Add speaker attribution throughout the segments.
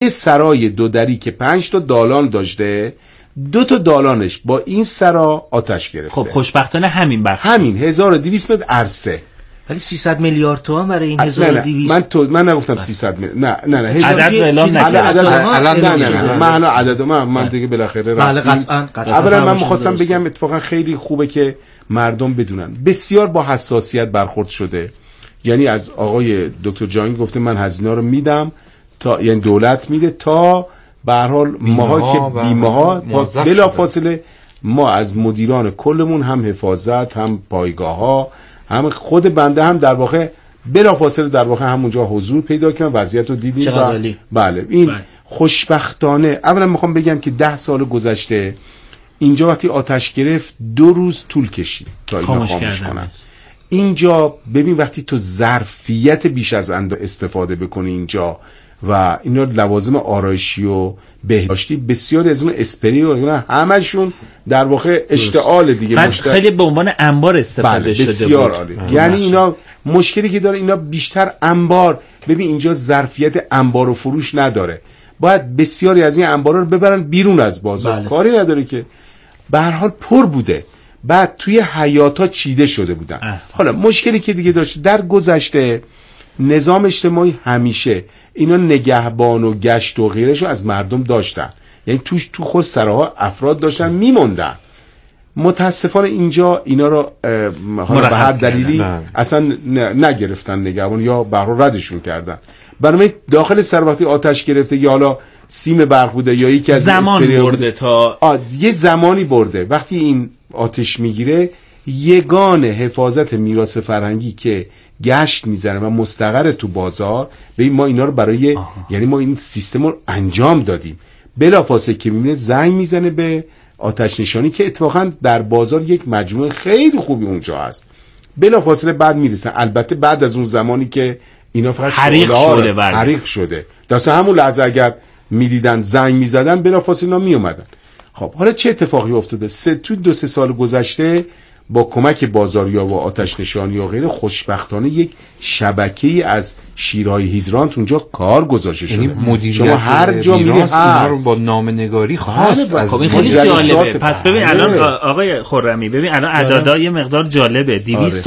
Speaker 1: سرای دو دری که 5 تا دالان داشته، 2 تا دالانش با این سرا آتش گرفته.
Speaker 2: خب خوشبختانه همین بخش،
Speaker 1: همین 1200 متر عرصه.
Speaker 3: ولی 300 میلیارد تومان برای این 1200.
Speaker 1: من نگفتم 300 میلیارد. نه
Speaker 2: عدد اعلام
Speaker 1: نکردم. من عدد من دیگه بالاخره
Speaker 3: بله قطعاً.
Speaker 1: اولا من می‌خواستم بگم اتفاقا خیلی خوبه که مردم بدونن بسیار با حساسیت برخورد شده. یعنی از آقای دکتر جهانگیر گفته من هزینه رو میدم تا، یعنی دولت میده تا به هر حال ماها که بیمه‌ها بلافاصله ما از مدیران کلمون هم حفاظت، هم پایگاه‌ها، هم خود بنده هم در واقع بلافاصله در واقع همونجا حضور پیدا کردم، وضعیت رو دیدیم. بله این خوشبختانه اولا میخوام بگم که 10 سال گذشته اینجا وقتی آتش گرفت 2 روز طول کشید تا اینا خاموش کنن. اینجا ببین وقتی تو ظرفیت بیش از اندازه استفاده بکنی اینجا و اینا لوازم آرایشی و بهداشتی بسیاری از اون اسپری و اینا همشون در واقع اشتعال دیگه
Speaker 2: خیلی به عنوان انبار استفاده شده
Speaker 1: بسیار عالی. یعنی اینا مشکلی که داره اینا بیشتر انبار، ببین اینجا ظرفیت انبار و فروش نداره، باید بسیاری از این انبارا رو ببرن بیرون از بازار. کاری نداره که به هر حال پر بوده، بعد توی حیاتا چیده شده بودن. حالا مشکلی که دیگه داشت در گذشته نظام اجتماعی همیشه اینا نگهبان و گشت و غیرش رو از مردم داشتن، یعنی تو خود سراها افراد داشتن میموندن. متاسفانه اینجا اینا رو حالا به هر دلیلی اصلا نگرفتن نگهبان یا برای ردشون کردن. برای داخل سر وقتی آتش گرفته یا حالا سیم برق بوده یا یکی از
Speaker 2: زمان برده تا
Speaker 1: یه زمانی برده، وقتی این آتش میگیره یگان حفاظت میراث فرهنگی که گشت میزنه و مستقر تو بازار، ببین ما اینا رو برای یعنی ما این سیستم رو انجام دادیم، بلافاصله که میبینه زنگ میزنه به آتش نشانی که اتفاقا در بازار یک مجموعه خیلی خوبی اونجا هست، بلافاصله بعد میرسن. البته بعد از اون زمانی که اینا فقط حریق شده داشتن، همون لحظه اگر میدیدن زنگ میزدن بلافاصله اینا میومدن. خب حالا چه اتفاقی افتاده؟ تو 2-3 سال گذشته با کمک بازاریا و آتش نشانی و غیره خوشبختانه یک شبکه‌ای از شیرهای هیدرانت اونجا کار گذاشته شده.
Speaker 4: شما هر جا میرید اینا رو با نامه‌نگاری خواست.
Speaker 2: خب این خیلی جالبه. پس ببین الان آقای خرمی، ببین الان اعدادا یه مقدار جالبه.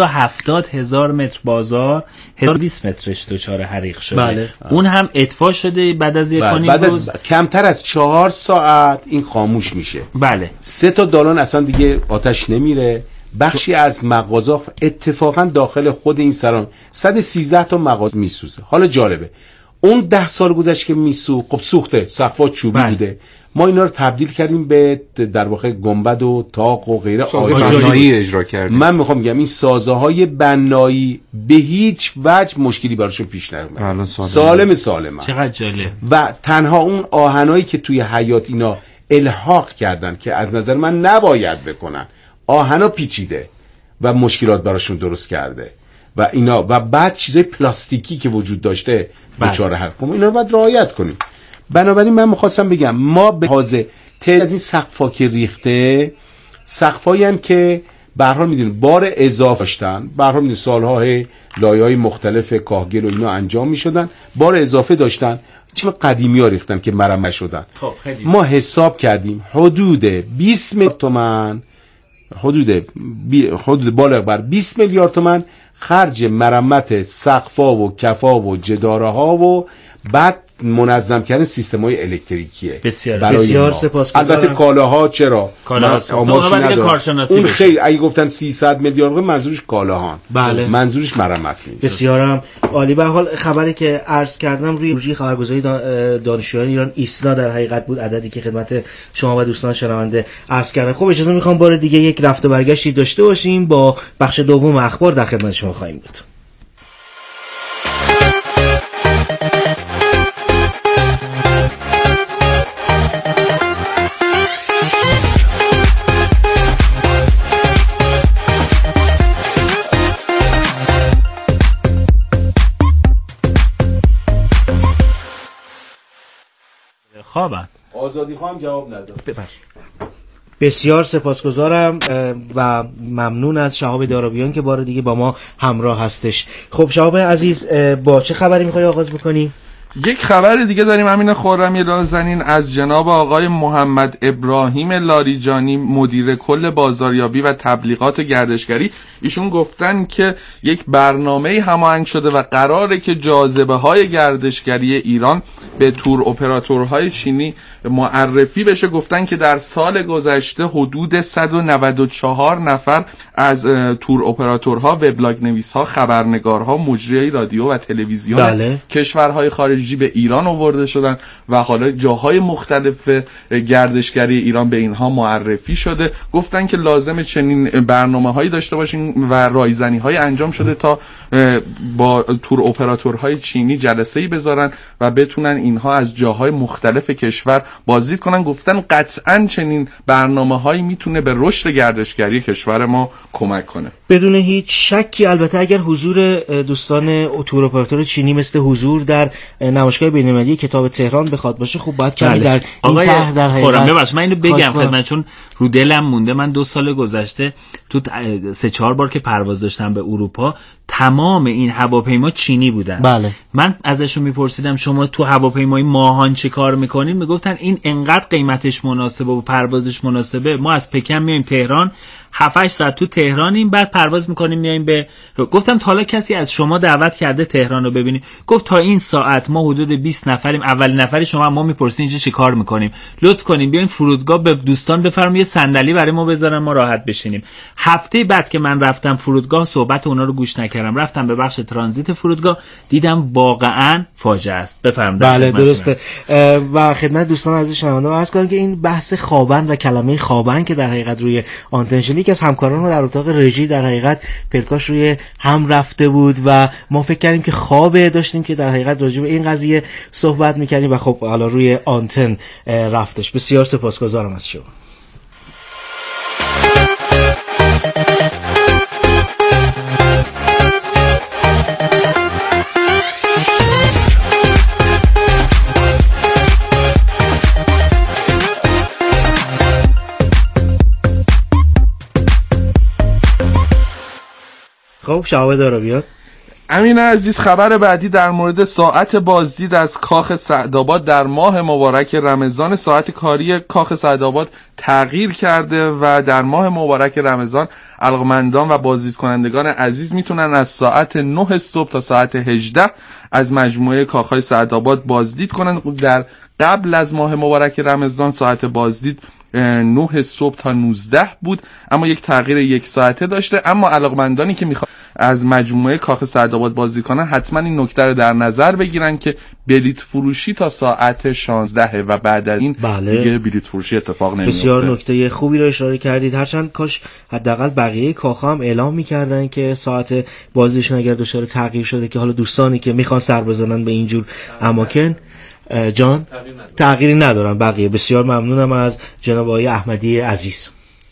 Speaker 2: 270,000 متر بازار 1020 مترش دچار حریق شده. اون هم اطفاء شده بعد از یک روز،
Speaker 1: کمتر از 4 ساعت این خاموش میشه.
Speaker 2: بله
Speaker 1: 3 تا دالان اصلا دیگه آتش نمیره. بخشی از مغازه اتفاقا داخل خود این سران 113 تا مغازه میسوزه. حالا جالبه اون 10 سال گذشت که خب سوخته، سقف‌ها چوبی بوده، ما اینا رو تبدیل کردیم به در واقع گنبد و طاق و غیره
Speaker 4: بنایی اجرا کردیم.
Speaker 1: من میخوام بگم این سازه‌های بنایی به هیچ وجه مشکلی براشون پیش نیومد، سالم.
Speaker 2: چقدر جالب.
Speaker 1: و تنها اون آهنایی که توی حیات اینا الحاق کردن که از نظر من نباید بکنن، آهنا پیچیده و مشکلات براشون درست کرده و اینا، و بعد چیزای پلاستیکی که وجود داشته بیچاره هر کم اینا باید رعایت کنیم. بنابراین من می‌خواستم بگم ما به حاضر تعداد از این سقف‌ها که ریخته، سقفایی هم که به هر حال می‌دونید بار اضافه داشتن، به هر حال سال‌ها لایه‌های مختلف کاهگل و اینا انجام می‌شدن، بار اضافه داشتن، چون قدیمی‌ها ریختن که مرمم شدن.
Speaker 2: خب خیلی
Speaker 1: ما حساب کردیم حدود 20 میلیارد تومان، حدود بالغ بر 20 میلیارد تومان خرج مرمت سقف‌ها و کف‌ها و جداره‌ها و بعد منظم کردن سیستم‌های الکتریکیه.
Speaker 3: بسیار سپاسگزارم.
Speaker 1: البته کالاها چرا؟ اون خیلی اگه گفتن 300 میلیارد منظورش کالاهان.
Speaker 3: بله.
Speaker 1: منظورش مرمت نیست.
Speaker 3: بسیارم عالی. به حال خبری که عرض کردم روی پروژه خبرگزاری دانشجویان ایران ایسنا در حقیقت بود، عددی که خدمت شما و دوستان شنونده عرض کردم. خب اجازه میخوام بار دیگه یک رفت و برگشتی داشته باشیم، با بخش دوم اخبار در خدمت شما خواهیم بود.
Speaker 2: خوابم
Speaker 1: آزادی خواهم جواب نداد.
Speaker 3: بسیار سپاسگزارم و ممنون از شهاب دارابیان که بار دیگه با ما همراه هستش. خب شهاب عزیز، با چه خبری میخوای آغاز بکنی؟
Speaker 5: یک خبر دیگه داریم امین خرمی نازنین از جناب آقای محمد ابراهیم لاریجانی، مدیر کل بازاریابی و تبلیغات گردشگری. ایشون گفتن که یک برنامه هماهنگ شده و قراره که جاذبه‌های گردشگری ایران به تور اپراتورهای چینی معرفی بشه. گفتن که در سال گذشته حدود 194 نفر از تور اپراتورها، وبلاگ نویس‌ها، خبرنگارها، مجریای رادیو و تلویزیون کشورهای خارجی به ایران آورده شدن و حالا جاهای مختلف گردشگری ایران به اینها معرفی شده. گفتن که لازم چنین برنامه‌هایی داشته باشین و رایزنی‌های انجام شده تا با تور اپراتورهای چینی جلسه‌ای بذارن و بتونن اینها از جاهای مختلف کشور بازدید کنن. گفتن قطعاً چنین برنامه‌هایی میتونه به رشد گردشگری کشور ما کمک کنه
Speaker 3: بدون هیچ شکی. البته اگر حضور دوستان تور اپراتور چینی مثل حضور در نمایشگاه بین‌المللی کتاب تهران بخواد باشه، خب باید کمی در این طرح در حقیقت
Speaker 2: ببخشید من اینو بگم خدمت، چون رو دلم مونده. من 2 سال گذشته تو 3-4 بار که پرواز داشتم به اروپا، تمام این هواپیما چینی بودن.
Speaker 3: بله.
Speaker 2: من ازشون میپرسیدم شما تو هواپیمای ماهان چه کار میکنین؟ میگفتن این انقدر قیمتش مناسبه و پروازش مناسبه، ما از پکن میایم تهران، 7-8 ساعت تو تهرانیم، بعد پرواز میکنیم میایم به. گفتم تا حالا کسی از شما دعوت کرده تهران رو ببینیم؟ گفت تا این ساعت ما حدود 20 نفریم، اول نفری شما، ما میپرسین اینجا چه کار میکنیم؟ لطف کنین بیاین فرودگاه، به دوستان بفرمایید صندلی برای ما بذارن ما راحت بشینیم. هفته بعد که من رفتم فرودگاه صحبت اونا رو گوش نکردم، رفتم به بخش ترانزیت فرودگاه، دیدم واقعا فاجعه است. بفرمایید.
Speaker 3: بله درسته. و خدمت دوستان عزیز شنونده عرض کنم که این بحث خوابن و کلمه خوابن که در حقیقت روی آنتن شد، یکی از همکاران در اتاق رژی در حقیقت پلکاش روی هم رفته بود و ما فکر کردیم که خوابه، داشتیم که در حقیقت راجع به این قضیه صحبت می‌کردیم و خب حالا روی آنتن رفتش. بسیار سپاسگزارم از شما. خب شعبه داره بیاد.
Speaker 5: امین عزیز، خبر بعدی در مورد ساعت بازدید از کاخ سعدآباد در ماه مبارک رمضان. ساعت کاری کاخ سعدآباد تغییر کرده و در ماه مبارک رمضان علاقه‌مندان و بازدید کنندگان عزیز میتونن از ساعت 9 صبح تا ساعت 18 از مجموعه کاخ‌های سعدآباد بازدید کنن. در قبل از ماه مبارک رمضان ساعت بازدید 9 صبح تا 19 بود، اما یک تغییر 1 ساعته داشته. اما علاقمندانی که میخوان از مجموعه کاخ سعدآباد بازدید کنن حتما این نکته رو در نظر بگیرن که بلیط فروشی تا ساعت 16 و بعد از این دیگه بلیط فروشی اتفاق نمیفته.
Speaker 3: بسیار نکته خوبی رو اشاره کردید. هرچند کاش حداقل بقیه کاخ‌ها هم اعلام می‌کردن که ساعت بازدیدشون اگر دچار تغییر شده که حالا دوستانی که میخوان سر بزنن به اینجور اماکن جان تغییری ندارن بقیه. بسیار ممنونم از جناب آقای احمدی عزیز.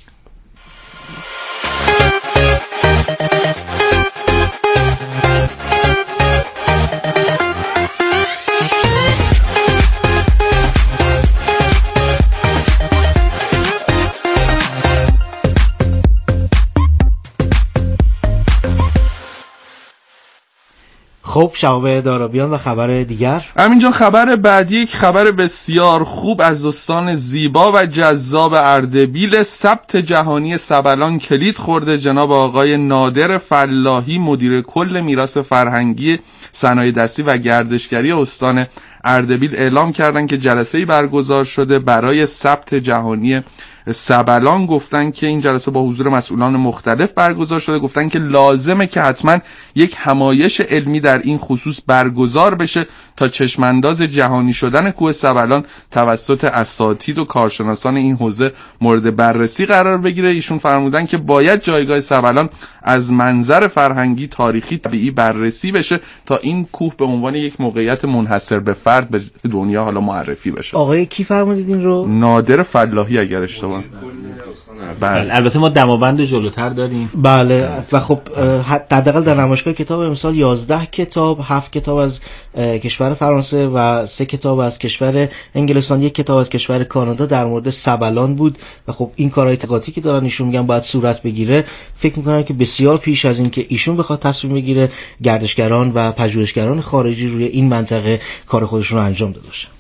Speaker 3: خب شعبه دارابیان و خبر دیگر.
Speaker 5: همین جان خبر بعدی یک خبر بسیار خوب از استان زیبا و جذاب اردبیل. ثبت جهانی سبلان کلید خورده. جناب آقای نادر فلاحی مدیر کل میراث فرهنگی صنایع دستی و گردشگری استان اردبیل اعلام کردن که جلسه‌ای برگزار شده برای ثبت جهانی سبلان. گفتن که این جلسه با حضور مسئولان مختلف برگزار شده. گفتن که لازمه که حتما یک همایش علمی در این خصوص برگزار بشه تا چشمانداز جهانی شدن کوه سبلان توسط اساتید و کارشناسان این حوزه مورد بررسی قرار بگیره. ایشون فرمودن که باید جایگاه سبلان از منظر فرهنگی، تاریخی، طبیعی بررسی بشه تا این کوه به عنوان یک موقعیت منحصر به فرد به دنیا حالا معرفی بشه.
Speaker 3: آقای کی فرمودید این رو؟
Speaker 5: نادر فلاحی اگر اشتباه
Speaker 2: بله. البته ما دماوند جلوتر داریم.
Speaker 3: بله و خب حداقل در نمایشگاه کتاب امسال 11 کتاب، 7 کتاب از کشور فرانسه و 3 کتاب از کشور انگلستان، 1 کتاب از کشور کانادا در مورد سبلان بود و خب این کارهای تقاطی که دارن ایشون میگن باید صورت بگیره. فکر میکنم که بسیار پیش از این که ایشون بخواد تصمیم بگیره گردشگران و پژوهشگران خارجی روی این منطقه کار خودشون رو انجام داده باشن.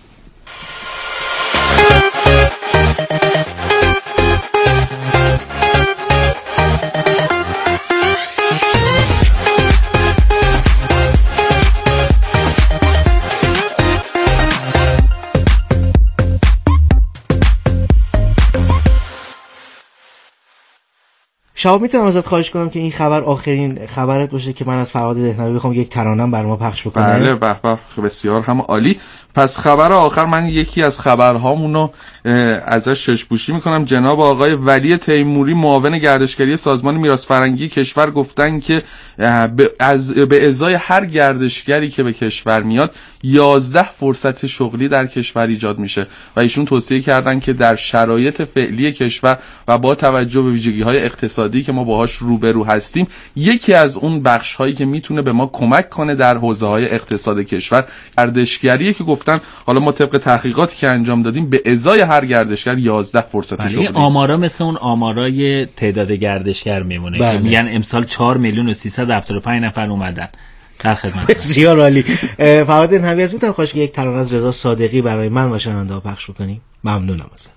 Speaker 3: شما میتونم ازت خواهش کنم که این خبر آخرین خبرت باشه که من از فرهاد دهنوی بخوام یک ترانه‌ام بر ما پخش بکنه؟
Speaker 5: بله به بسیار هم عالی. پس خبر آخر من یکی از خبرهامونو ازش ششپوشی میکنم. جناب آقای ولی تیموری معاون گردشگری سازمان میراث فرهنگی کشور گفتن که به ازای هر گردشگری که به کشور میاد 11 فرصت شغلی در کشور ایجاد میشه و ایشون توصیه کردن که در شرایط فعلی کشور و با توجه به ویژگی‌های اقتصادی که ما باهاش روبرو هستیم، یکی از اون بخش‌هایی که میتونه به ما کمک کنه در حوزه‌های اقتصاد کشور گردشگریه که گفتن حالا ما طبق تحقیقاتی که انجام دادیم به ازای هر گردشگر 11 فرصت شغلی.
Speaker 2: آمارا مثل اون آمارای تعداد گردشگر میمونه که میگن امسال 4,375,000 نفر اومدن. در خدمت.
Speaker 3: بسیار عالی. فرهاد دهنوی از میتونم خواهش یک ترانه از رضا صادقی برای من و شنونده‌ها پخش بکنی؟ ممنونم ازت.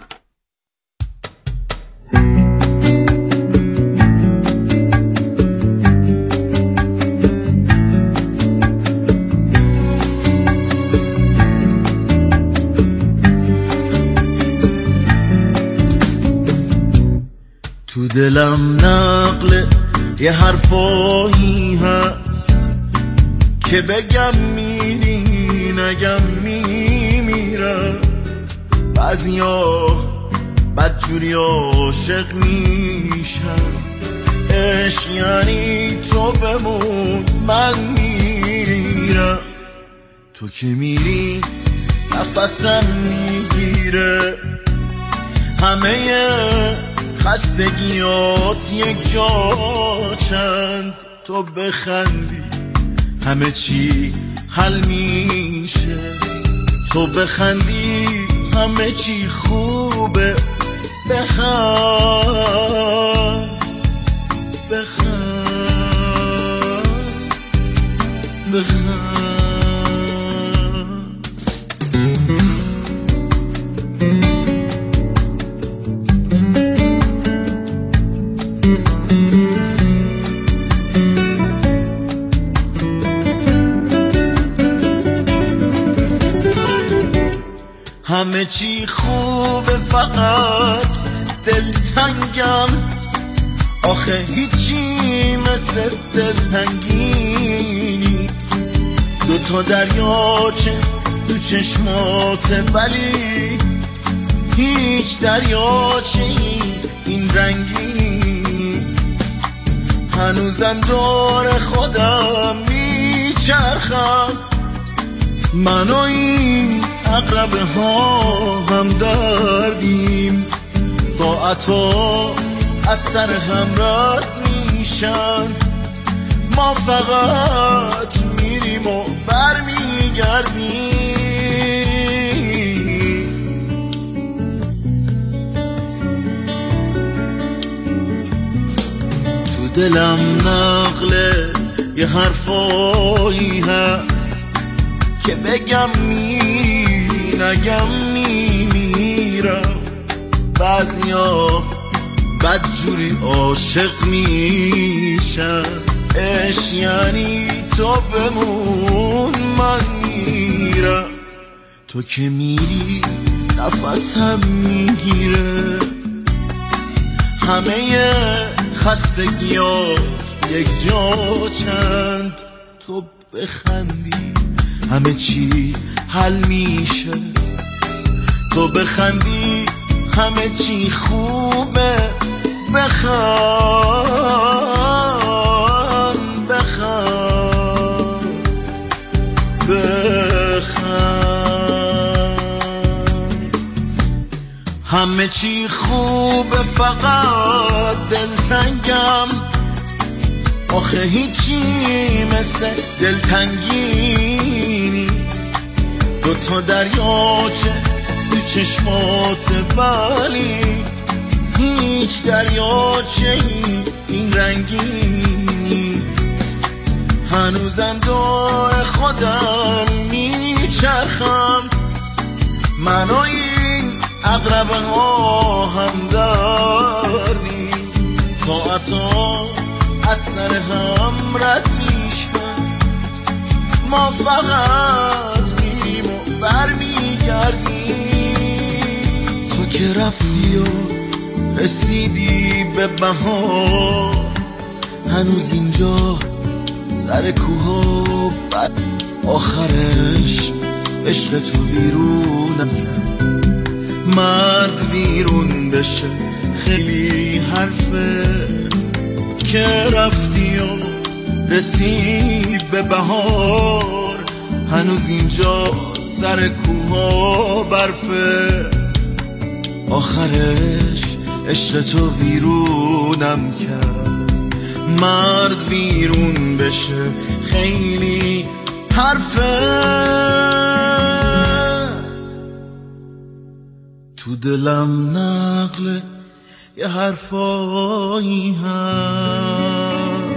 Speaker 6: تو دلم نقل یه حرفایی هست که بگم میری نگم میمیرم، بعضیا بدجوری عاشق میشم، عشق یعنی تو بمون من میرم، تو که میری نفسم میگیره، همه خستگیات یک جا چند، تو بخندی همه چی حل میشه، تو بخندی همه چی خوبه، بخند بخند بخند. همه چی خوبه فقط دلتنگم، آخه هیچی مثل دلتنگی نیست، دوتا دریاچه تو چشماته ولی هیچ دریاچه این رنگی نیست، هنوزم دور خودم میچرخم، من و این عقربه ها هم دردیم، ساعتها از سر هم رد میشن، ما فقط میریم و برمیگردیم. تو دلم نقل یه حرفایی هست که بگم نگم میمیرم، بعضیا بدجوری عاشق میشن، عشق یعنی تو بمون من میرم، تو که میری نفسم میگیره، همه خستگیات یک جا چند، تو بخندی همه چی حل میشه، تو بخندی همه چی خوبه، بخند بخند بخند. همه چی خوبه فقط دلتنگم، آخه هیچی مثل دلتنگی نیست. دوتا دریاچه تو چشمات ولی هیچ دریاچه این رنگی نیست. هنوزم دور خودم میچرخم، من و این عقربه ها هم داریم، ساعتا از سر هم رد میشن، ما فقط میریم و برمیگردیم. تو که رفتی و رسیدی به بهار، هنوز اینجا سر کوها بر آخرش عشق تو ویرونم کرد. مرد ویرون بشه خیلی حرفه، که رفتی و رسید به بهار، هنوز اینجا سر کوها برفه، آخرش عشق تو ویرونم کرد. مرد ویرون بشه خیلی حرفه، تو دلم نقل یه حرفایی هست.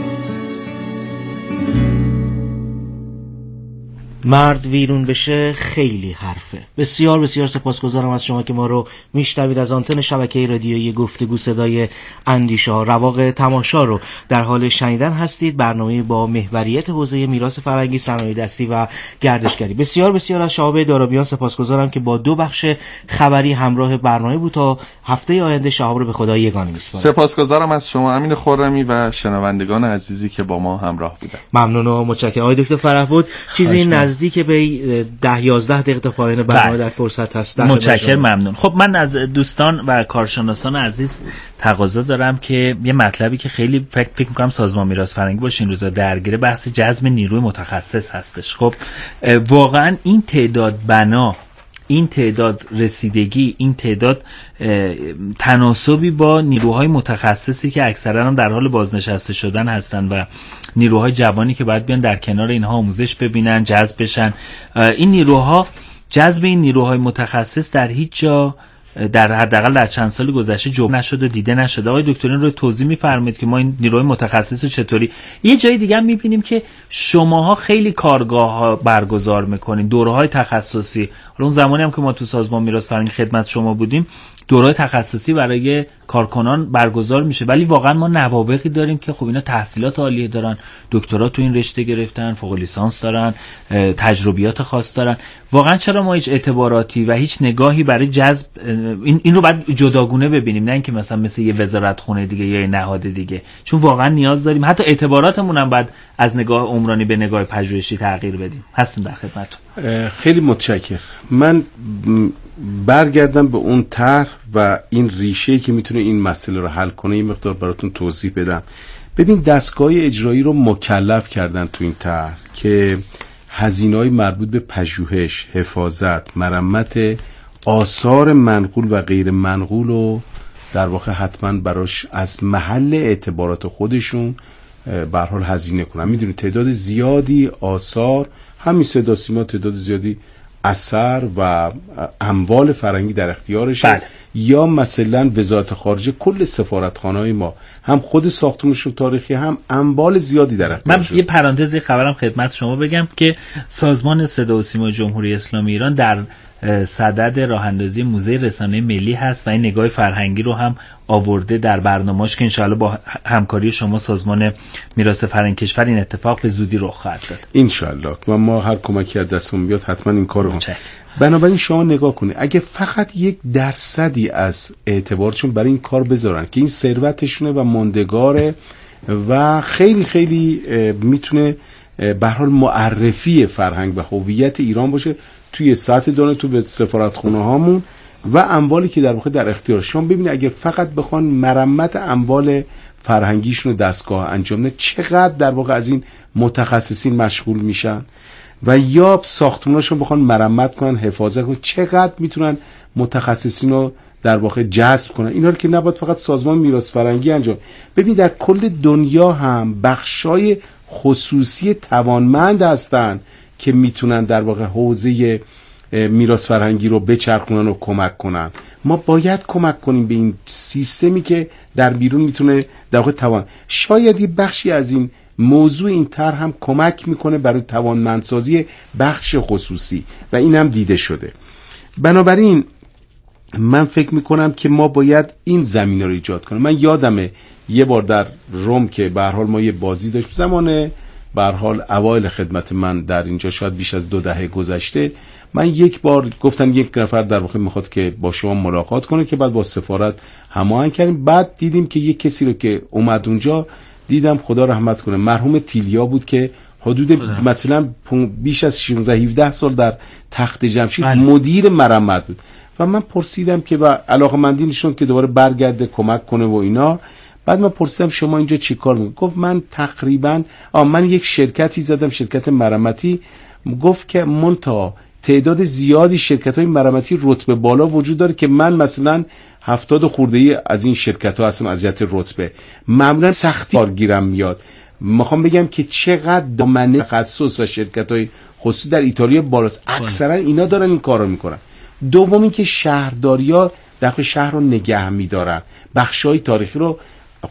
Speaker 3: مرد ویرون بشه خیلی حرفه. بسیار بسیار سپاسگزارم از شما که ما رو میشنوید. از آنتن شبکه رادیویی گفتگو صدای اندیشه ها رواق تماشا رو در حال شنیدن هستید. برنامه با محوریت حوزه میراث فرهنگی، صنایع دستی و گردشگری. بسیار بسیار از شهاب دارابیان سپاسگزارم که با 2 بخش خبری همراه برنامه بود. تا هفته آینده شهاب رو به خدا یگانه میسپارم.
Speaker 5: سپاسگزارم از شما امین خرمی و شنوندگان عزیزی که با ما همراه بودند.
Speaker 3: ممنون و متشکرم. آقای دکتر فرهبود، چیزی نزدیک به 10-11 دقیقه تا پایان برنامه در فرصت هست.
Speaker 2: متشکرم، ممنون. خب من از دوستان و کارشناسان عزیز تقاضا دارم که یه مطلبی که خیلی فکر می‌کنم سازمان میراث فرهنگی باشه این روزا درگیر بحث جذب نیروی متخصص هستش. خب واقعا این تعداد بنا، این تعداد رسیدگی، این تعداد تناسبی با نیروهای متخصصی که اکثرا هم در حال بازنشسته شدن هستن و نیروهای جوانی که باید بیان در کنار اینها آموزش ببینن، جذب بشن، این نیروها، جذب این نیروهای متخصص در هیچ جا در حداقل در چند سال گذشته جبران نشده، دیده نشده. آقای دکترین رو توضیح می‌فرمایید که ما این نیروهای متخصص رو چطوری. یه جای دیگه هم می‌بینیم که شماها خیلی کارگاه‌ها برگزار می‌کنین، دوره‌های تخصصی. حالا اون زمانی هم که ما تو سازمان میراث فرهنگی خدمت شما بودیم، دوره‌های تخصصی برای کارکنان برگزار میشه، ولی واقعا ما نوابغی داریم که خب اینا تحصیلات عالیه دارن، دکترا تو این رشته گرفتن، فوق لیسانس دارن، تجربیات خاص دارن. واقعا چرا ما هیچ اعتباراتی و هیچ نگاهی برای جذب این رو باید جداگونه ببینیم، نه اینکه مثل یه وزارتخونه دیگه یا یه نهاد دیگه، چون واقعا نیاز داریم حتی اعتباراتمون هم باید از نگاه عمرانی به نگاه پژوهشی تغییر بدیم. هستیم در خدمتتون.
Speaker 1: خیلی متشکرم. من برگردم به اون طرح و این ریشه‌ای که میتونه این مسئله رو حل کنه، این مقدار براتون توضیح بدم. ببین، دستگاه اجرایی رو مکلف کردن تو این طرح که هزینه‌های مربوط به پژوهش، حفاظت، مرمت آثار منقول و غیر منقول رو در واقع حتما براش از محل اعتبارات خودشون به هر حال هزینه کنن. میدونید تعداد زیادی آثار، همین صدا سیما، تعداد زیادی اثر و اموال فرهنگی در اختیارشه.
Speaker 2: بله.
Speaker 1: یا مثلا وزارت خارجه کل سفارتخانه‌های ما هم خود ساختمانشون تاریخی، هم اموال زیادی در اختیارشه.
Speaker 2: من یه پرانتزی خبرم خدمت شما بگم که سازمان صدا و سیما جمهوری اسلامی ایران در صدد راه اندازی موزه رسانه ملی هست و این نگاه فرهنگی رو هم آورده در برنامه‌اش که انشاءالله با همکاری شما سازمان میراث فرهنگی کشور این اتفاق به زودی رخ خواهد داد
Speaker 1: انشاءالله. و ما هر کمکی از دستمون بیاد حتما این کارو کنیم. بنابراین شما نگاه کنید، اگه فقط 1% از اعتبارشون برای این کار بذارن که این ثروتشونه و ماندگاره و خیلی خیلی میتونه به هر حال معرفی فرهنگ و هویت ایران باشه توی سطح دانه، تو به سفارتخونه هامون و اموالی که در واقع در اختیار شما. ببینید اگه فقط بخوان مرمت اموال فرهنگیشون رو دستگاه انجام ده، چقدر در واقع از این متخصصین مشغول میشن، و یا ساختماناشون بخوان مرمت کنن، حفاظت کنن، چقدر میتونن متخصصین رو در واقع جذب کنن. اینا رو که نباید فقط سازمان میراث فرهنگی انجام. ببین در کل دنیا هم بخشای خصوصی توانمند هستن که میتونن در واقع حوزه میراث فرهنگی رو بچرخونن و کمک کنن. ما باید کمک کنیم به این سیستمی که در بیرون میتونه در واقع توان. شاید یه بخشی از این موضوع این طرح هم کمک میکنه برای توانمندسازی بخش خصوصی و این هم دیده شده. بنابراین من فکر میکنم که ما باید این زمینه رو ایجاد کنیم. من یادمه یه بار در روم که به هر حال ما یه بازی داشت زمان به هر حال اوایل خدمت من در اینجا، شاید بیش از 2 دهه گذشته، من یک بار گفتن یک نفر در واقع میخواد که با شما ملاقات کنه که بعد با سفارت هماهنگ کردیم. بعد دیدیم که یک کسی رو که اومد اونجا دیدم خدا رحمت کنه مرحوم تیلیا بود که حدود مثلا بیش از 16-17 سال در تخت جمشید مدیر مرمت بود و من پرسیدم که با علاقه‌مندی نشون که دوباره برگرده کمک کنه و اینا. بعد من پرسیدم شما اینجا چی کار میکنید؟ گفت من تقریبا من یک شرکتی زدم، شرکت مرمتی. گفت که منتها تعداد زیادی شرکت‌های مرمتی رتبه بالا وجود داره که من مثلا 70 خورده‌ای از این شرکت‌ها هستم از جهت رتبه، معمولا سختی کارگیرم میاد. میخوام بگم که چقدر دامنه تخصص و شرکت‌های خصوصی در ایتالیا بالاست. اکثرا اینا دارن این کارو میکنن. دوم این که شهرداری‌ها داخل شهر رو نگه می‌دارن، بخش‌های تاریخی رو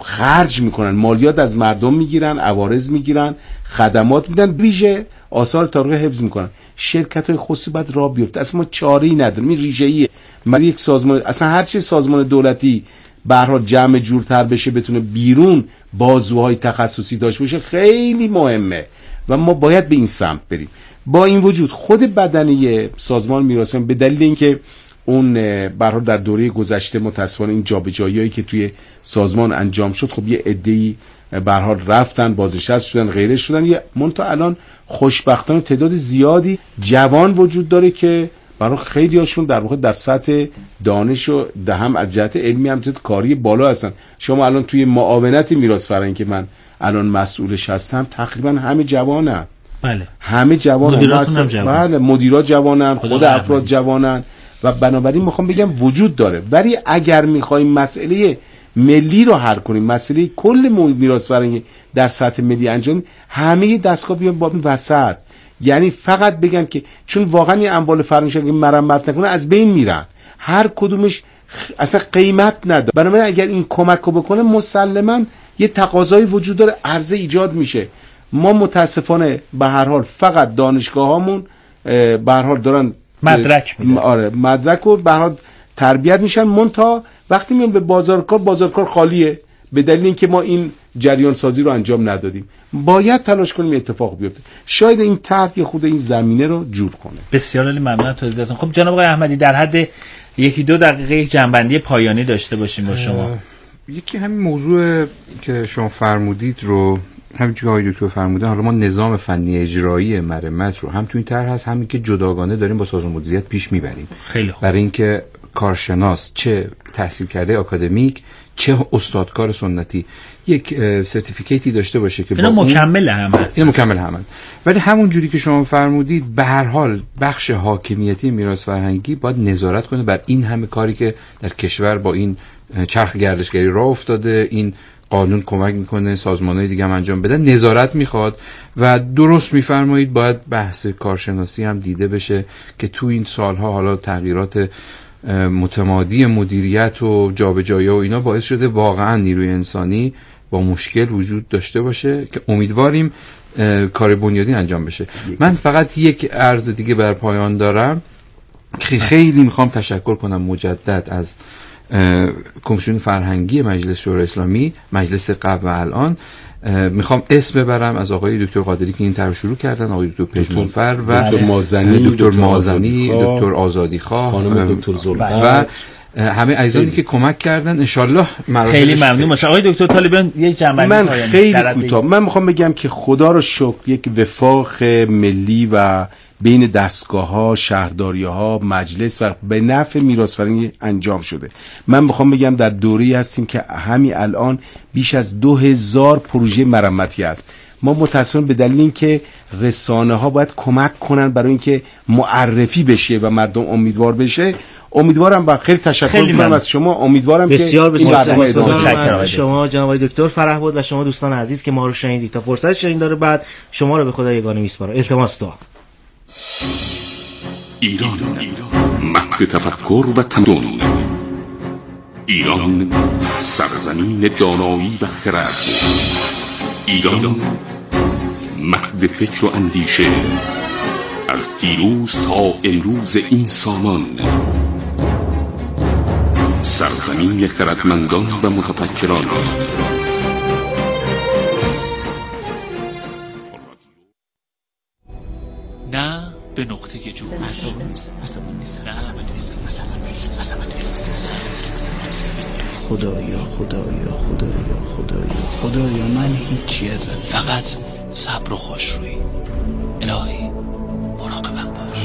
Speaker 1: خرج میکنن، مالیات از مردم میگیرن، عوارض میگیرن، خدمات میدن، ویژه آثار تاریخی حفظ میکنن. شرکت‌های خصوصی باید راه بیفته. اصلا ما چاره‌ای نداریم، این ریشه‌ایه. من یک سازمان، اصلا هر چی سازمان دولتی به هر حال جمع جورتر بشه، بتونه بیرون بازوهای تخصصی داشته باشه، خیلی مهمه و ما باید به این سمت بریم. با این وجود خود بدنه سازمان میراث به دلیل اینکه اون به هر حال در دوره گذشته متأسفانه این جابجایی‌هایی که توی سازمان انجام شد، خب یه عده‌ای به هر حال رفتن، بازنشسته شدن، غیره شدن. یه منتها الان خوشبختانه تعداد زیادی جوان وجود داره که برای خیلی هاشون در واقع در سطح دانش و هم از جهت علمی هم جهت کاری بالا هستن. شما الان توی معاونت میراث فرهنگی که من الان مسئولش هستم تقریبا همه جوانن.
Speaker 2: بله.
Speaker 1: همه جوانن. بله، مدیرا جوانن، خود افراد جوانن و بنابراین میخوام بگم وجود داره. ولی اگر میخوایم مسئله ملی رو حل کنیم، مسئله کل میراث فرهنگی در سطح ملی انجام، همه دستگاه بیان با این وسط. یعنی فقط بگن که چون واقعا این اموال فرهنگی اگه مرمت نکنه از بین میرن، هر کدومش اصلا قیمت نداره. بنابراین اگر این کمک رو بکنه مسلما یه تقاضایی وجود داره، عرضه ایجاد میشه. ما متاسفانه به هر حال فقط دانشگاهامون به هر حال دارن
Speaker 2: مدرک میدن.
Speaker 1: آره، مدرک رو به هر حال تربیت میشن، منتها وقتی میان به بازارکار خالیه، به دلیل اینکه ما این جریان سازی رو انجام ندادیم. باید تلاش کنیم اتفاق بیفته. شاید این طرح خود این زمینه رو جور کنه.
Speaker 2: بسیار عالی، ممنونم توضیحاتتون. خب جناب آقای احمدی، در حد 1-2 دقیقه یک جنبندی پایانی داشته باشیم با شما.
Speaker 4: یکی همین موضوع که شما فرمودید رو، همینجوری آقای دکتر فرمودن، حالا ما نظام فنی اجرایی مرمت رو هم تو این طرح هست، همین که جداگانه داریم با سازمان مدیریت پیش میبریم.
Speaker 2: خیلی خوب.
Speaker 4: برای اینکه کارشناس، چه تحصیل کرده آکادمیک چه استادکار سنتی، یک سرتیفیکیتی داشته باشه که
Speaker 2: اینا مکمل هم هست.
Speaker 4: اینا مکمل هم هست. ولی همون جوری که شما فرمودید، به هر حال بخش حاکمیتی میراث فرهنگی باید نظارت کنه بر این همه کاری که در کشور با این چرخ گردشگری راه افتاده. این قانون کمک میکنه، سازمان‌های دیگه هم انجام بدن، نظارت میخواد و درست میفرمایید باید بحث کارشناسی هم دیده بشه که تو این سالها حالا تغییرات متمادی مدیریت و جابجایی و اینا باعث شده واقعا نیروی انسانی با مشکل وجود داشته باشه که امیدواریم کار بنیادی انجام بشه. من فقط یک عرض دیگه بر پایان دارم که خیلی میخوام تشکر کنم مجدد از کمیسیون فرهنگی مجلس شورای اسلامی، مجلس قبل و الان. میخوام اسم ببرم از آقای دکتر قادری که این طرح شروع کردن، آقای دکتر پژمانفر و دکتر مازنی، دکتر آزادیخواه، خانم دکتر زلفا و همه عزیزانی که کمک کردن. انشالله
Speaker 2: خیلی ممنون باشم. آقای دکتر طالبان یک جنبندی
Speaker 1: من خیلی کوتاه من میخوام بگم که خدا رو شکر یک وفاق ملی و بین دستگاه‌ها، شهرداری‌ها، مجلس و به نفع میراث فرهنگی انجام شده. من میخوام بگم در دوره‌ای هستیم که همین الان بیش از 2000 پروژه مرمتی است. ما متأسفانه به دلیل اینکه رسانه‌ها باید کمک کنن برای اینکه معرفی بشه و مردم امیدوار بشه، امیدوارم و خیلی تشکر می‌کنم از شما. امیدوارم
Speaker 3: بسیار
Speaker 1: که این برنامه
Speaker 3: متشکرم از شما جناب دکتر فرهباد و شما دوستان عزیز که ما رو شنیدید. تا فرصت شنیدن داره بعد شما رو به خدا یگانه میسپارم. التماس دعا.
Speaker 7: ایران مهد تفکر و تمدن، ایران سرزمین دانایی و خرد، ایران مهد فکر و اندیشه، از دیروز تا امروز این سامان، سرزمین خردمندان و متفکران.
Speaker 8: نه به نقطه جور
Speaker 6: خدایا من هیچی ازم،
Speaker 8: فقط صبر و خوشرویی. الهی مراقبم باش.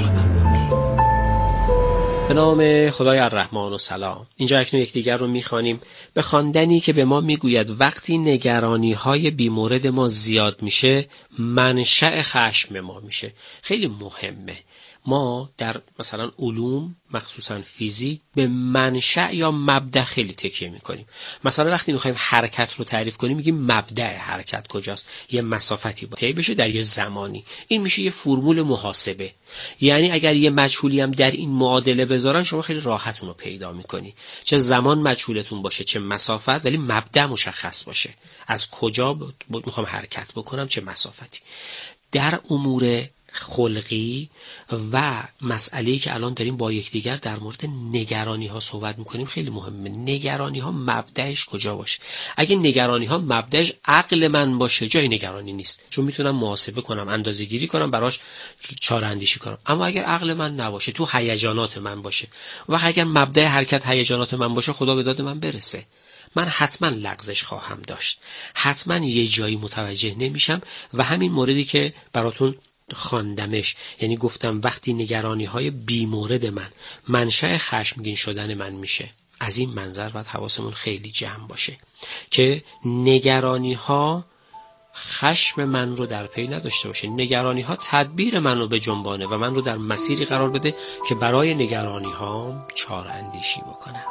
Speaker 9: به نام خدای الرحمن و سلام. اینجا اکنون یکدیگر رو میخوانیم به خواندنی که به ما میگوید وقتی نگرانی های بیمورد ما زیاد میشه منشأ خشم ما میشه. خیلی مهمه. ما در مثلا علوم مخصوصا فیزیک به منشأ یا مبدأ خیلی تکیه میکنیم. مثلا وقتی میخوایم حرکت رو تعریف کنیم میگیم مبدأ حرکت کجاست، یه مسافتی باید طی بشه در یه زمانی. این میشه یه فرمول محاسبه. یعنی اگر یه مجهولی هم در این معادله بذارن شما خیلی راحت اونو پیدا میکنی، چه زمان مجهولتون باشه چه مسافت، ولی مبدأ مشخص باشه از کجا میخوام حرکت بکنم چه مسافتی. در امور خلقی و مسئله‌ای که الان داریم با یکدیگر در مورد نگرانی ها صحبت میکنیم خیلی مهمه. نگرانی ها مبدأش کجا باشه؟ اگه نگرانی ها مبدأش عقل من باشه جای نگرانی نیست، چون میتونم محاسبه کنم، اندازه‌گیری کنم، براش چاره اندیشی کنم. اما اگر عقل من نباشه، تو هیجانات من باشه، و اگر مبدأ حرکت هیجانات من باشه، خدا به داد من برسه، من حتما لغزش خواهم داشت، حتما یه جایی متوجه نمیشم. و همین موردی که براتون خواندمش، یعنی گفتم وقتی نگرانی های بی مورد من منشأ خشمگین شدن من میشه، از این منظر باید حواسمون خیلی جمع باشه که نگرانی ها خشم من رو در پی نداشته باشه. نگرانی ها تدبیر من رو به جنبانه و من رو در مسیری قرار بده که برای نگرانی ها چاره اندیشی بکنم.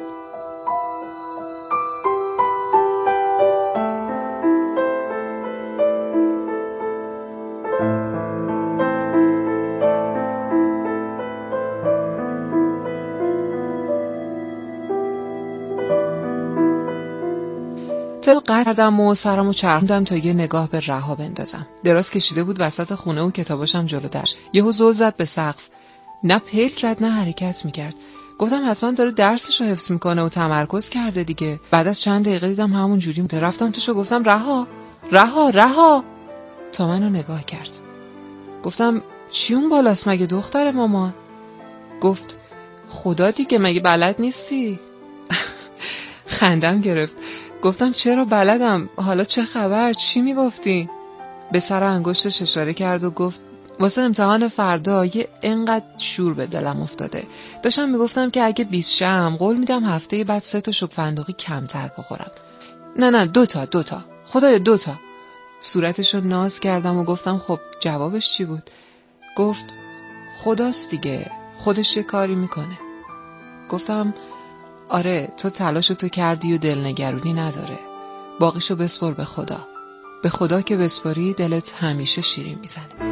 Speaker 10: قطع کردم و سرمو چرخوندم تا یه نگاه به رها بندازم. دراز کشیده بود وسط خونه و کتاباشم جلو در. یهو زل زد به سقف. نه پلک زد نه حرکت میکرد. گفتم حتما داره درسشو حفظ میکنه و تمرکز کرده دیگه. بعد از چند دقیقه دیدم همون جوری بوده. رفتم توشو گفتم رها. تا منو نگاه کرد. گفتم چی اون بالاست مگه دختر مامان؟ گفت خدا دیگه مگه بلد نیستی؟ خندم گرفت. گفتم چرا بلدم، حالا چه خبر، چی میگفتی؟ به سر انگشتش اشاره کرد و گفت واسه امتحان فردا یه انقدر شور به دلم افتاده. داشتم میگفتم که اگه 20 شم قول میدم هفته بعد 3 تا شب فندقی کمتر بخورم. نه 2 تا خدایا 2 تا. صورتشو ناز کردم و گفتم خب جوابش چی بود؟ گفت خداست دیگه، خودش یه کاری میکنه. گفتم آره تو تلاشتو کردی و دلنگرونی نداره، باقیشو بسپر به خدا. به خدا که بسپاری دلت همیشه شیرین میزنه.